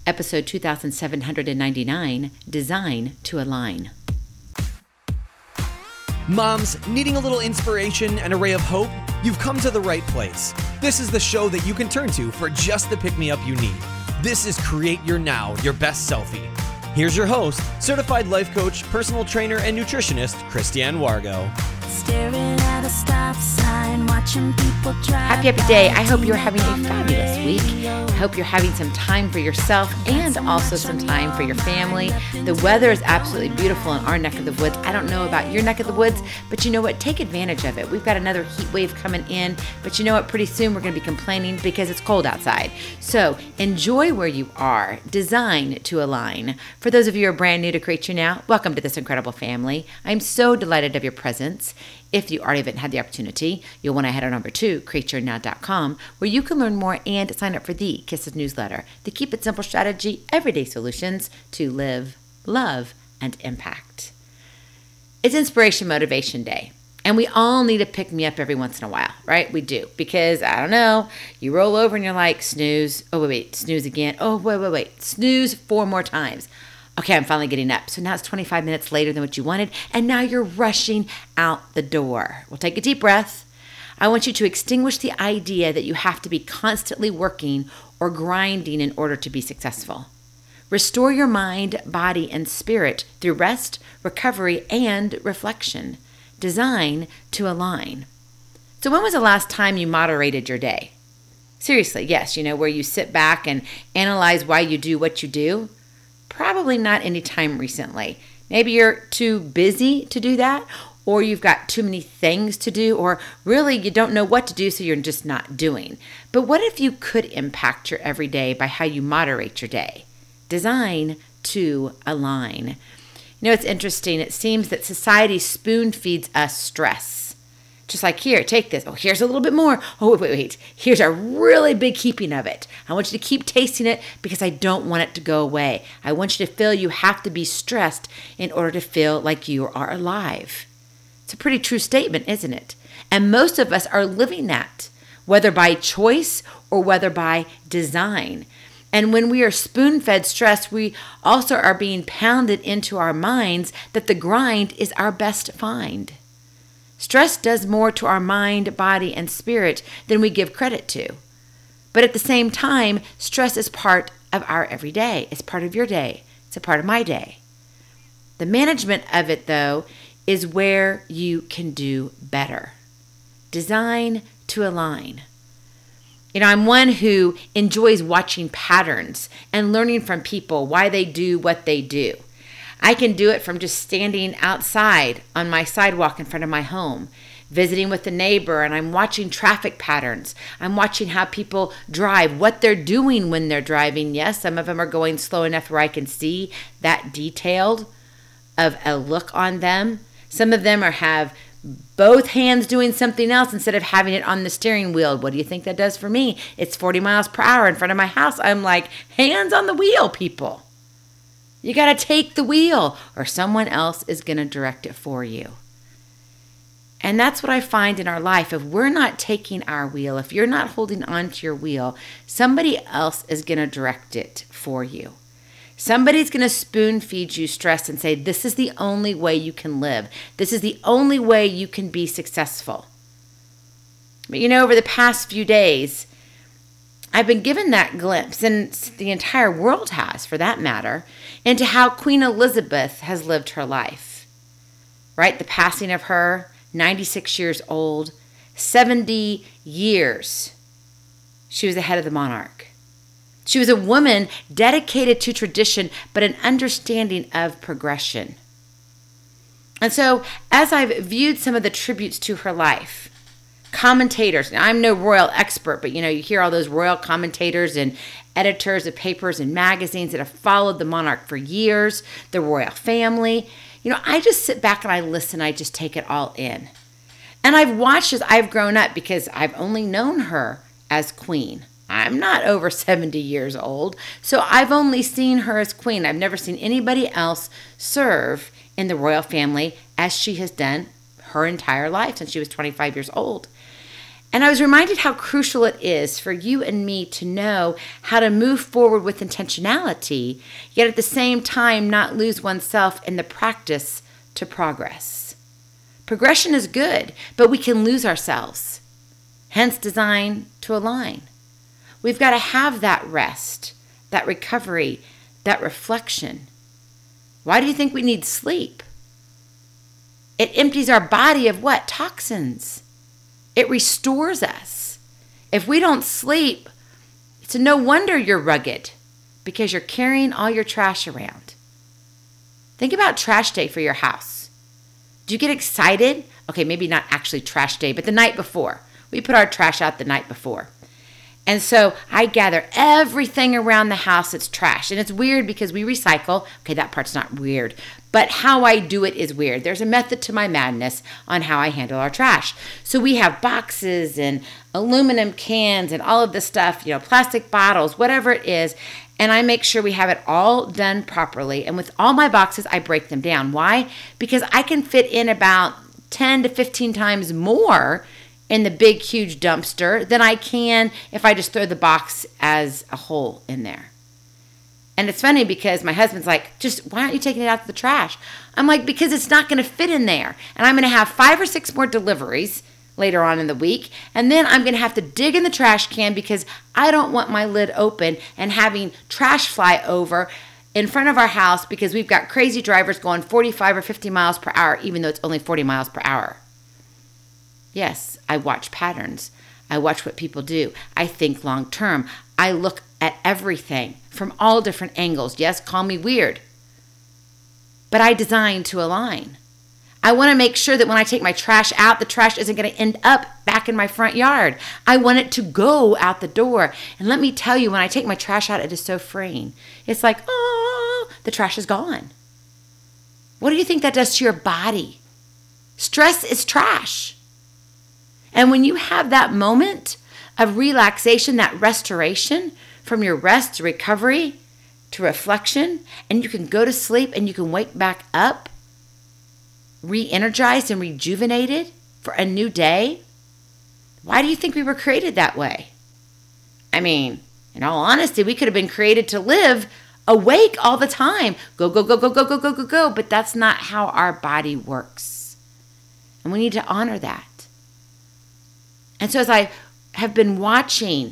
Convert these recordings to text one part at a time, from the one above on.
episode 2799, Design to Align. Moms, needing a little inspiration and a ray of hope? You've come to the right place. This is the show that you can turn to for just the pick-me-up you need. This is Create Your Now, Your Best Selfie. Here's your host, certified life coach, personal trainer, and nutritionist, Christiane Wargo. Staring at a stop sign, watching people drive. Happy day. I hope you're having a fabulous week. I hope you're having some time for yourself and also some time for your family. The weather is absolutely beautiful in our neck of the woods. I don't know about your neck of the woods, but you know what? Take advantage of it. We've got another heat wave coming in, but you know what? Pretty soon we're going to be complaining because it's cold outside. So enjoy where you are. Design to align. For those of you who are brand new to Create Your Now, welcome to this incredible family. I'm so delighted of your presence. If you already haven't had the opportunity, you'll want to head on over to createyournow.com, where you can learn more and sign up for the Kisses newsletter, the Keep It Simple strategy, everyday solutions to live, love, and impact. It's Inspiration Motivation Day, and we all need to pick me up every once in a while, right? We do, because, I don't know, you roll over and you're like, snooze. Oh, wait, snooze again. Oh, wait, snooze 4 more times. Okay, I'm finally getting up. So now it's 25 minutes later than what you wanted, and now you're rushing out the door. Well, take a deep breath. I want you to extinguish the idea that you have to be constantly working or grinding in order to be successful. Restore your mind, body, and spirit through rest, recovery, and reflection. Design to align. So when was the last time you moderated your day? Seriously, yes, where you sit back and analyze why you do what you do. Probably not any time recently. Maybe you're too busy to do that, or you've got too many things to do, or really you don't know what to do, so you're just not doing. But what if you could impact your everyday by how you moderate your day? Design to align. It's interesting. It seems that society spoon feeds us stress. Just like, here, take this. Oh, here's a little bit more. Oh, wait. Here's a really big heaping of it. I want you to keep tasting it because I don't want it to go away. I want you to feel you have to be stressed in order to feel like you are alive. It's a pretty true statement, isn't it? And most of us are living that, whether by choice or whether by design. And when we are spoon-fed stress, we also are being pounded into our minds that the grind is our best find. Stress does more to our mind, body, and spirit than we give credit to. But at the same time, stress is part of our everyday. It's part of your day. It's a part of my day. The management of it, though, is where you can do better. Design to align. I'm one who enjoys watching patterns and learning from people why they do what they do. I can do it from just standing outside on my sidewalk in front of my home, visiting with the neighbor, and I'm watching traffic patterns. I'm watching how people drive, what they're doing when they're driving. Yes, some of them are going slow enough where I can see that detailed of a look on them. Some of them have both hands doing something else instead of having it on the steering wheel. What do you think that does for me? It's 40 miles per hour in front of my house. I'm like, hands on the wheel, people. You got to take the wheel, or someone else is going to direct it for you. And that's what I find in our life. If we're not taking our wheel, if you're not holding on to your wheel, somebody else is going to direct it for you. Somebody's going to spoon feed you stress and say, this is the only way you can live. This is the only way you can be successful. But over the past few days, I've been given that glimpse, and the entire world has, for that matter, into how Queen Elizabeth has lived her life. Right? The passing of her, 96 years old, 70 years. She was the head of the monarch. She was a woman dedicated to tradition, but an understanding of progression. And so, as I've viewed some of the tributes to her life, commentators, now, I'm no royal expert, but you hear all those royal commentators and editors of papers and magazines that have followed the monarch for years, the royal family. I just sit back and I listen, I just take it all in. And I've watched as I've grown up because I've only known her as queen. I'm not over 70 years old, so I've only seen her as queen. I've never seen anybody else serve in the royal family as she has done her entire life since she was 25 years old. And I was reminded how crucial it is for you and me to know how to move forward with intentionality, yet at the same time not lose oneself in the practice to progress. Progression is good, but we can lose ourselves. Hence, design to align. We've got to have that rest, that recovery, that reflection. Why do you think we need sleep? It empties our body of what? Toxins. It restores us. If we don't sleep, it's no wonder you're rugged, because you're carrying all your trash around. Think about trash day for your house. Do you get excited? Okay, maybe not actually trash day, but the night before. We put our trash out the night before. And so I gather everything around the house that's trash. And it's weird because we recycle. Okay, that part's not weird. But how I do it is weird. There's a method to my madness on how I handle our trash. So we have boxes and aluminum cans and all of this stuff, plastic bottles, whatever it is. And I make sure we have it all done properly. And with all my boxes, I break them down. Why? Because I can fit in about 10 to 15 times more in the big, huge dumpster than I can if I just throw the box as a whole in there. And it's funny because my husband's like, why aren't you taking it out to the trash? I'm like, because it's not going to fit in there. And I'm going to have 5 or 6 more deliveries later on in the week. And then I'm going to have to dig in the trash can because I don't want my lid open and having trash fly over in front of our house because we've got crazy drivers going 45 or 50 miles per hour, even though it's only 40 miles per hour. Yes, I watch patterns. I watch what people do. I think long term. I look at everything from all different angles. Yes, call me weird. But I design to align. I want to make sure that when I take my trash out, the trash isn't going to end up back in my front yard. I want it to go out the door. And let me tell you, when I take my trash out, it is so freeing. It's like, oh, the trash is gone. What do you think that does to your body? Stress is trash. And when you have that moment of relaxation, that restoration from your rest to recovery to reflection, and you can go to sleep and you can wake back up re-energized and rejuvenated for a new day, why do you think we were created that way? I mean, in all honesty, we could have been created to live awake all the time. Go, go, go, go, go, go, go, go, go. But that's not how our body works. And we need to honor that. And so as I have been watching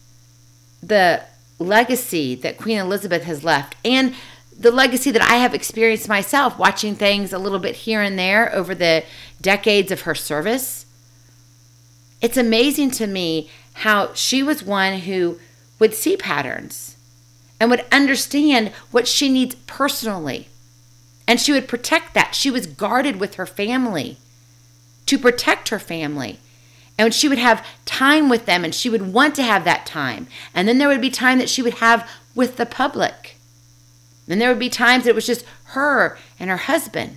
the legacy that Queen Elizabeth has left and the legacy that I have experienced myself, watching things a little bit here and there over the decades of her service, it's amazing to me how she was one who would see patterns and would understand what she needs personally. And she would protect that. She was guarded with her family to protect her family. And she would have time with them, and she would want to have that time. And then there would be time that she would have with the public. Then there would be times that it was just her and her husband.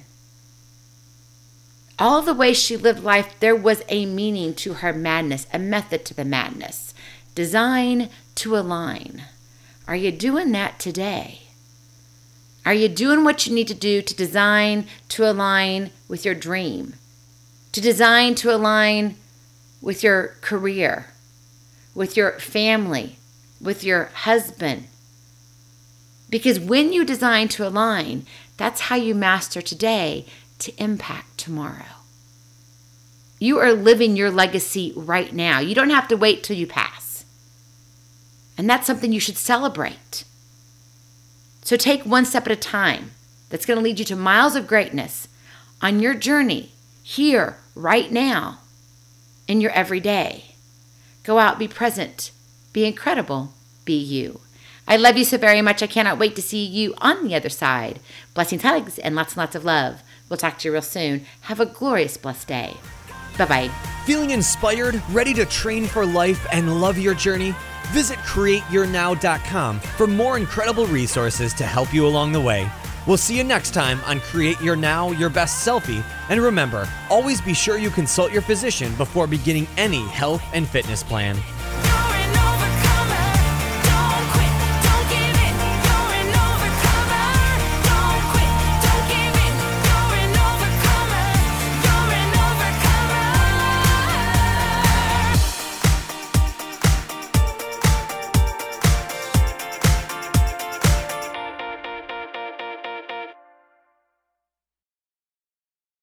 All the way she lived life, there was a meaning to her madness, a method to the madness. Design to align. Are you doing that today? Are you doing what you need to do to design to align with your dream? To design to align with your career, with your family, with your husband. Because when you design to align, that's how you master today to impact tomorrow. You are living your legacy right now. You don't have to wait till you pass. And that's something you should celebrate. So take one step at a time. That's going to lead you to miles of greatness on your journey here, right now. In your everyday. Go out, be present, be incredible, be you. I love you so very much. I cannot wait to see you on the other side. Blessings, hugs, and lots of love. We'll talk to you real soon. Have a glorious, blessed day. Bye-bye. Feeling inspired, ready to train for life and love your journey? Visit CreateYourNow.com for more incredible resources to help you along the way. We'll see you next time on Create Your Now, Your Best Selfie. And remember, always be sure you consult your physician before beginning any health and fitness plan.